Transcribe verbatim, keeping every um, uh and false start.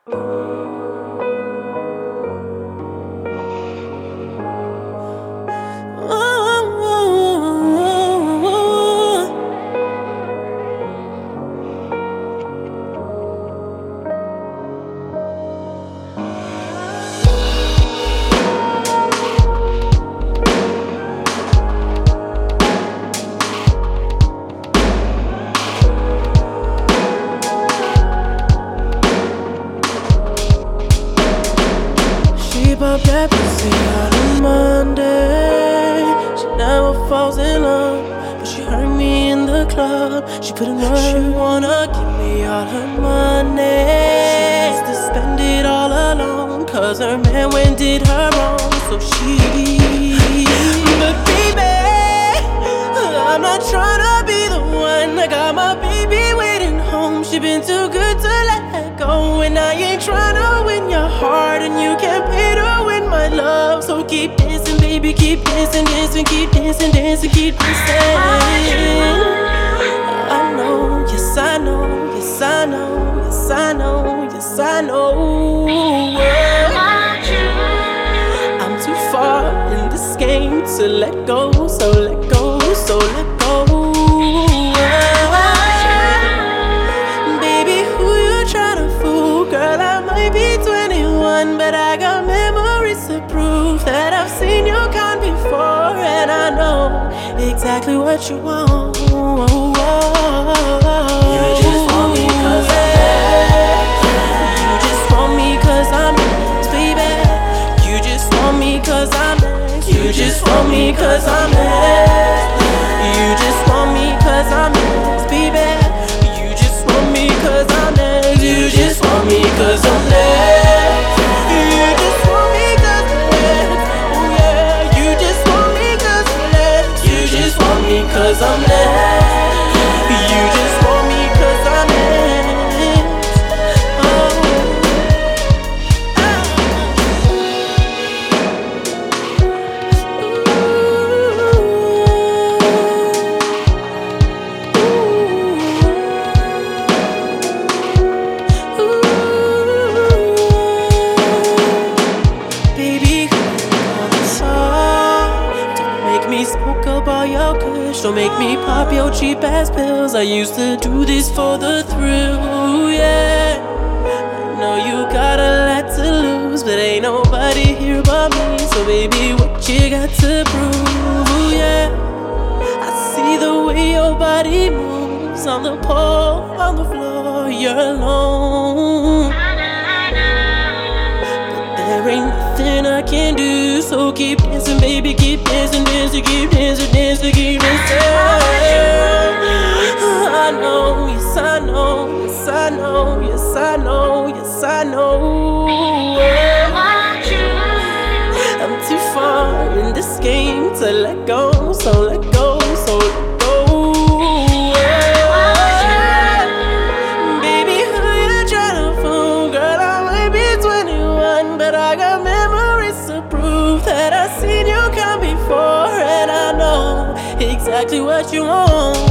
But Pepsi on a Monday. She never falls in love, but she hurt me in the club. She put in work. She wanna give me all her money. She wants to spend it all alone, cause her man went did her wrong. So she, but baby, I'm not tryna be the one. I got my baby waiting home. She been too good to let go, and I ain't tryna win your heart, and you can't pay to win my love. So keep dancing, baby, keep dancing, dancing, keep dancing, dancing, keep dancing. I know, yes I know, yes I know, yes I know, yes I know. I'm too far in this game to let go, so let go, so let go. But I got memories to prove that I've seen your kind before, and I know exactly what you want. You just want me cause I'm next. You just want me cause I'm next, baby. You just want me cause I'm next. You just want me cause I'm next. You just want me cause I'm next, baby. You just want me cause I'm next. You just want me cause I'm next. Cause I'm next. You just want me cause I'm next. Oh. Baby, on the top. Don't make me smoke up all your kush. Don't make me pop your cheap ass pills. I used to do this for the thrill, yeah. I know you got a lot to lose, but ain't nobody here but me. So baby, what you got to prove, yeah. I see the way your body moves on the pole, on the floor, you're alone. But there ain't nothing I can do, so keep dancing, baby, keep dancing, dancing, keep dancing, dancing, keep dancing. I know, yes I know, yes I know, yes I know, yes I know. I'm too far in this game to let go, so let go, so let go. Baby, who you tryna fool? Girl, I might be twenty-one, but I got memories to prove that I've seen you come before, and I know exactly what you want.